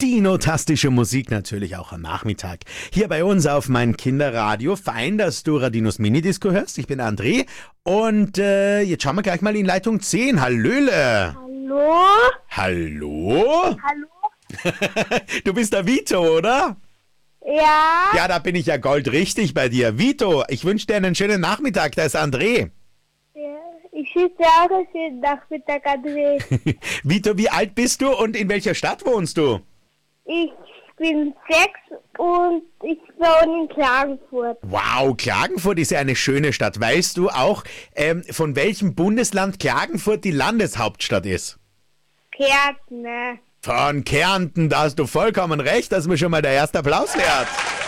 Dino-tastische Musik natürlich auch am Nachmittag. Hier bei uns auf mein Kinderradio. Fein, dass du Radinos Minidisco hörst. Ich bin André und jetzt schauen wir gleich mal in Leitung 10. Hallöle. Hallo? Hallo? Hallo? Du bist der Vito, oder? Ja? Ja, da bin ich ja goldrichtig bei dir. Vito, ich wünsche dir einen schönen Nachmittag. Da ist André. Ja. Ich wünsche dir auch einen schönen Nachmittag, André. Vito, wie alt bist du und in welcher Stadt wohnst du? Ich bin 6 und ich wohne in Klagenfurt. Wow, Klagenfurt ist ja eine schöne Stadt. Weißt du auch, von welchem Bundesland Klagenfurt die Landeshauptstadt ist? Kärnten, ne? Von Kärnten, da hast du vollkommen recht, dass mir schon mal der erste Applaus wert.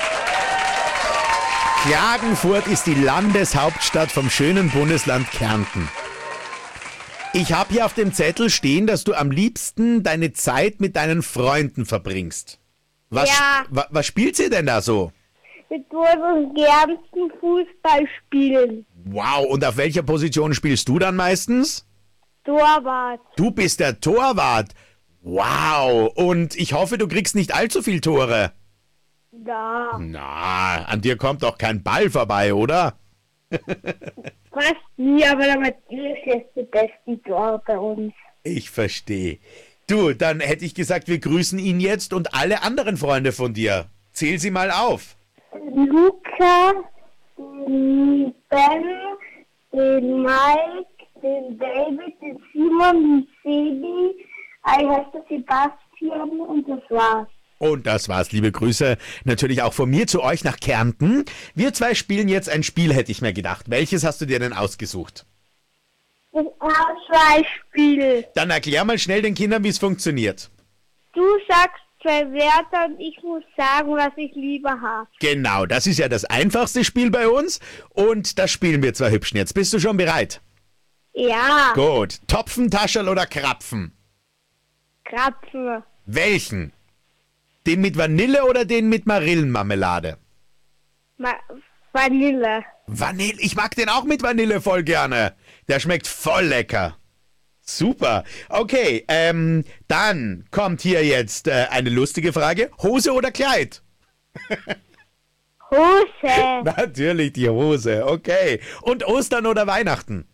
Klagenfurt ist die Landeshauptstadt vom schönen Bundesland Kärnten. Ich habe hier auf dem Zettel stehen, dass du am liebsten deine Zeit mit deinen Freunden verbringst. Was spielt sie denn da so? Wir tun uns gernsten Fußball spielen. Wow, und auf welcher Position spielst du dann meistens? Torwart. Du bist der Torwart. Wow, und ich hoffe, du kriegst nicht allzu viel Tore. Ja. Na, an dir kommt doch kein Ball vorbei, oder? Fast nie, aber der Matthias ist die besten Tor bei uns. Ich verstehe. Du, dann hätte ich gesagt, wir grüßen ihn jetzt und alle anderen Freunde von dir. Zähl sie mal auf. Luca, den Ben, den Mike, den David, den Simon, den Sebi, ich heiße Sebastian und das war's. Und das war's, liebe Grüße natürlich auch von mir zu euch nach Kärnten. Wir zwei spielen jetzt ein Spiel, hätte ich mir gedacht. Welches hast du dir denn ausgesucht? Das Auswahlspiel. Dann erklär mal schnell den Kindern, wie es funktioniert. Du sagst 2 Wörter und ich muss sagen, was ich lieber habe. Genau, das ist ja das einfachste Spiel bei uns und das spielen wir zwei Hübschen jetzt. Bist du schon bereit? Ja. Gut. Topfen, Tascherl oder Krapfen? Krapfen. Welchen? Den mit Vanille oder den mit Marillenmarmelade? Vanille. Vanille, ich mag den auch mit Vanille voll gerne. Der schmeckt voll lecker. Super. Okay, dann kommt hier jetzt eine lustige Frage. Hose oder Kleid? Hose. Natürlich die Hose, okay. Und Ostern oder Weihnachten?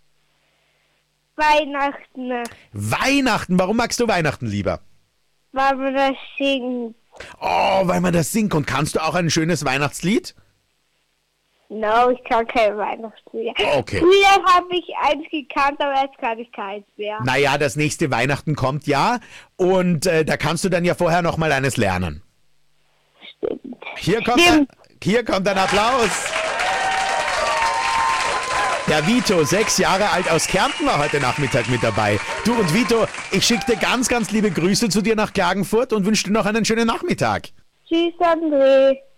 Weihnachten. Weihnachten, warum magst du Weihnachten lieber? Weil man das singt. Oh, weil man das singt. Und kannst du auch ein schönes Weihnachtslied? No, ich kann kein Weihnachtslied. Okay. Früher habe ich eins gekannt, aber jetzt kann ich keins mehr. Naja, das nächste Weihnachten kommt ja. Und da kannst du dann ja vorher noch mal eines lernen. Stimmt. Hier kommt ein Applaus. Der Vito, 6 Jahre alt aus Kärnten, war heute Nachmittag mit dabei. Du und Vito, ich schicke dir ganz, ganz liebe Grüße zu dir nach Klagenfurt und wünsche dir noch einen schönen Nachmittag. Tschüss, André.